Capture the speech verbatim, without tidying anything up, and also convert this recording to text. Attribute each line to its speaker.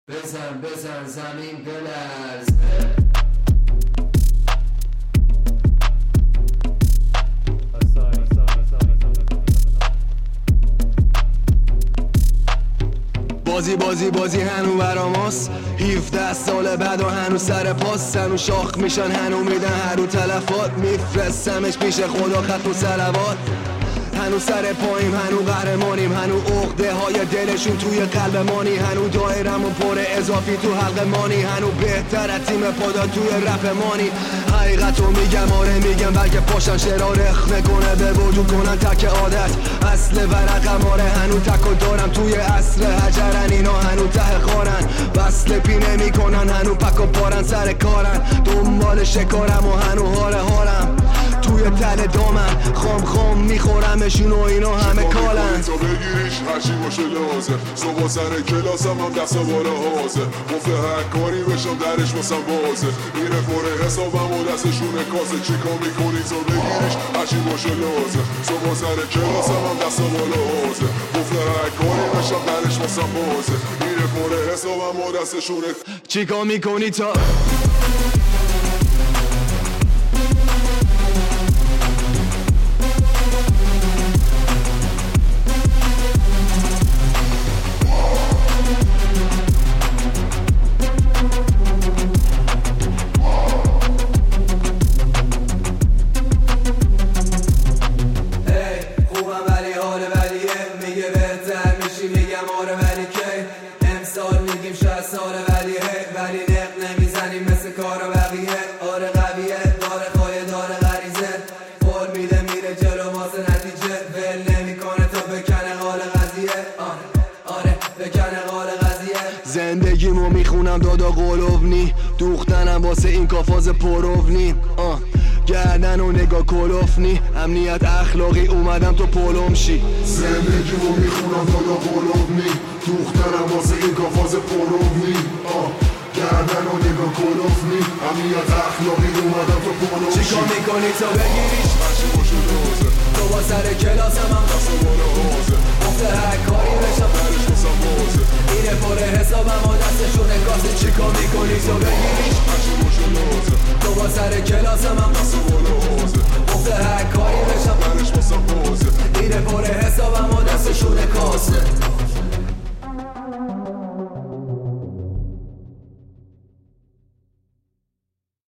Speaker 1: بزن بزن زمین بلرز.
Speaker 2: بازی بازی بازی هنو براماست. هفده سال بعد و هنو سر پاس، هنو شاخ میشن، هنو میدن هنو تلفات. میفرستمش پیش خدا خط و صلوات. هنو سر پاییم، هنو قهرمانیم، هنو عقده های دلشون توی قلب مانی. هنو دایرمون پر اضافی تو حلق مانی، هنو بهتر از تیم پادا توی رپ مانی. حقیقتو میگم، آره میگم، بلکه پاشن شرا رخ میکنه به وجود کنن تک عادت. اصل ورقم آره هنو تکو دارم توی اصل حجرن، اینا هنو ته خارن. وصل پی نمی کنن، هنو پک و پارن سر کارن. دنبال شکارم و هنو هاره هارم توی تل دامن. خام خام میخورمشون و اینا همه کالن.
Speaker 3: تا بگیریش هرچی باشه لازم. صبح سر کلاسم هم دست بالا حاضر. گفته هر کاری بشم درش واسم بازه. میره پر حسابم و دستشونه کاسه. چیکار میکنی تا بگیریش هرچی باشه لازم. صبح سر کلاسم هم دست بالا حاضر. گفته هر کاری بشم درش واسم بازه. میره پر حسابم و دستشونه.
Speaker 2: چیکار میکنی تا
Speaker 1: ساره ولی هی ولی نق نمیزنیم مثل کار بقیه. آره قویه داره خواهی داره غریزه. فول میده میره جلو واسه نتیجه. ول نمیکنه تا بکنه قال قضیه. آره آره بکنه قال قضیه.
Speaker 2: زندگیمو میخونم دادا قلوبنی. دوختنم واسه این کافاز پروفنی. آه گردن و نگاه کلوفنی. امنیت اخلاقی اومدم تو پولم شی.
Speaker 3: زندگیمو میخونم دادا قلوبنی. دوختنم واسه این کافاز پروفنی. آه گردن و نگاه کلوفنی. امنیت اخلاقی اومدم تو پولم شی.
Speaker 2: چیکار میکنی تا بگیریش
Speaker 3: هرچی باشه لازم.
Speaker 2: تو با سر کلاسم هم
Speaker 3: دست بالا حاضر.
Speaker 2: گفته هر کاری بشم
Speaker 3: درش واسم بازه.
Speaker 2: اینه پر حسابم و دستشونه کاسه. چیکار میکنی تا بگیریش
Speaker 3: هرچی باشه لازم.
Speaker 2: تو با سر کلاسم هم
Speaker 3: دست بالا حاضر.